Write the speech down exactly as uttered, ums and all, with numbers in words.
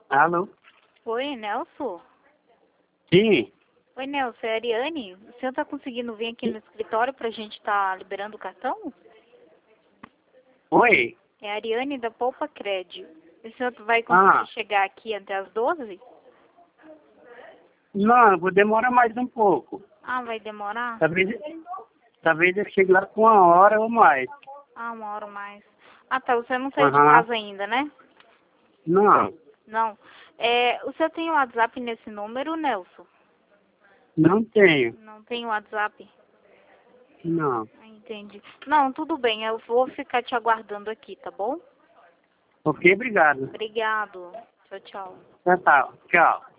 Alô? Oi, Nelson? Sim. Oi, Nelson, é a Ariane. O senhor está conseguindo vir aqui no escritório para a gente estar liberando o cartão? Oi? É a Ariane da Poupa Cred. O senhor vai conseguir Ah, chegar aqui até as doze? não, eu vou demorar mais um pouco. Ah, vai demorar? Talvez, talvez eu chegue lá com uma hora ou mais. Ah, uma hora mais. Ah, tá. Você não saiu de Aham. casa ainda, né? Não, Não. É, o senhor tem o WhatsApp nesse número, Nelson? não tenho. Não tem o WhatsApp? Não. Ah, entendi. Não, tudo bem. Eu vou ficar te aguardando aqui, tá bom? Ok, obrigado. Obrigado. Tchau, tchau. Tchau, tchau. Tchau.